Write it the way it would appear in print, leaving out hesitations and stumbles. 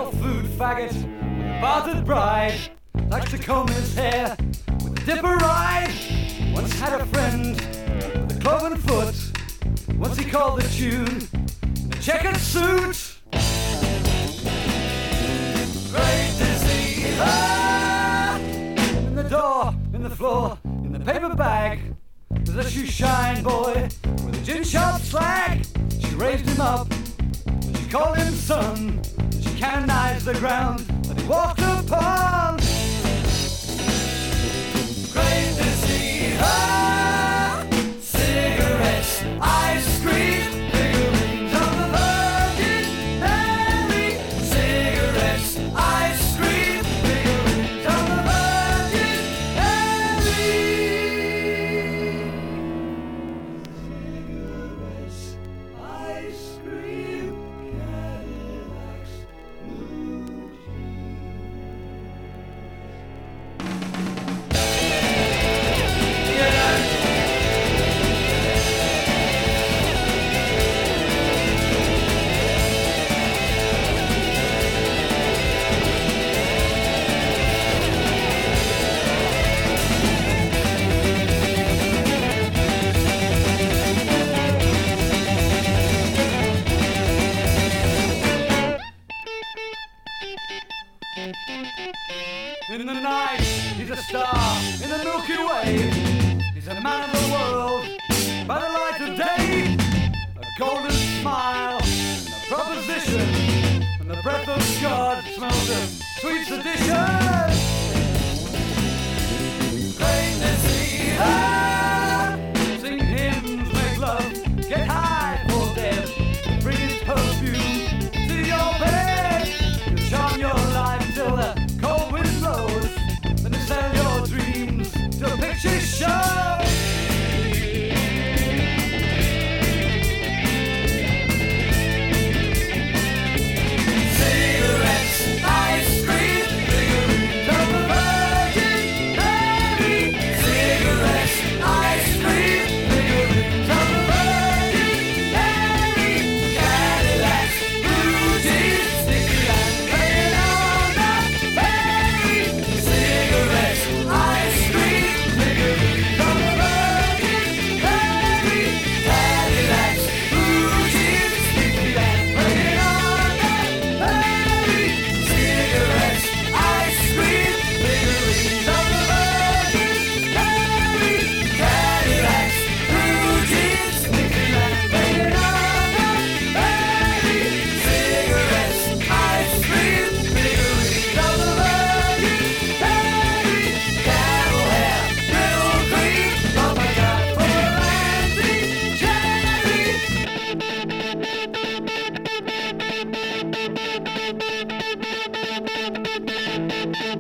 old food faggot, battered bride, likes to comb his hair with a dipper ride. Once had a friend with a cloven foot. Once he called the tune in a checkered suit. Great to see her in the door, in the floor, in the paper bag. There's a shoe shine boy with a gin shop slag. She raised him up and she called him son. And she canonized the ground that he walked upon. Great to see her. Cigarettes, ice cream, figurines of the Virgin Mary. Cigarettes, ice cream, figurines of the Virgin Mary. Cigarettes, ice cream, Cadillacs, blue In the night, he's a star in the Milky Way. He's a man of the world by the light of day. A golden smile and a proposition, and the breath of God smells of sweet sedition. Great to see her. Sing hymns, make love, get high for death. Bring his perfume to your bed. You'll charm your life till the cold wind blows. Then you sell your dreams to a picture show. Cigarettes, ice cream, figurines of the Virgin Mary. Cigarettes, ice cream, figurines of the Virgin Mary. Cadillacs, blue jeans, sticky and playing on the ferry. Cigarettes, ice cream, figurines of the Virgin Mary. Cadillacs, blue jeans, sticky and playing on the ferry. Cigarettes, ice cream, figurines of the Virgin Mary. Cadillacs, blue jeans, sticky and playing on the ferry. Cigarettes, ice cream, figurines of the Virgin Mary. Cattle hair, brittle cream, oh my God, for a Lansing cherry.